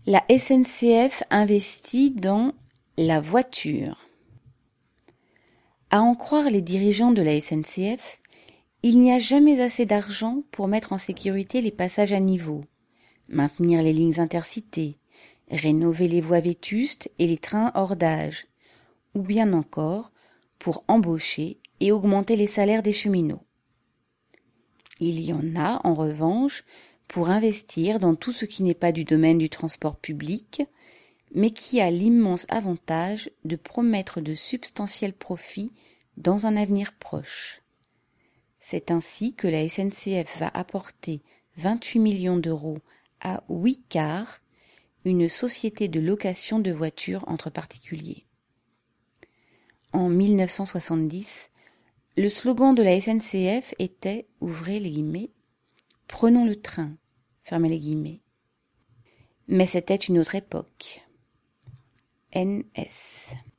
La SNCF investit dans la voiture. À en croire les dirigeants de la SNCF, il n'y a jamais assez d'argent pour mettre en sécurité les passages à niveau, maintenir les lignes intercités, rénover les voies vétustes et les trains hors d'âge, ou bien encore pour embaucher et augmenter les salaires des cheminots. Il y en a, en revanche, pour investir dans tout ce qui n'est pas du domaine du transport public, mais qui a l'immense avantage de promettre de substantiels profits dans un avenir proche. C'est ainsi que la SNCF va apporter 28 millions d'euros à Ouicar, une société de location de voitures entre particuliers. En 1970, le slogan de la SNCF était, ouvrez les guillemets, « Prenons le train », fermez les guillemets. Mais c'était une autre époque. NS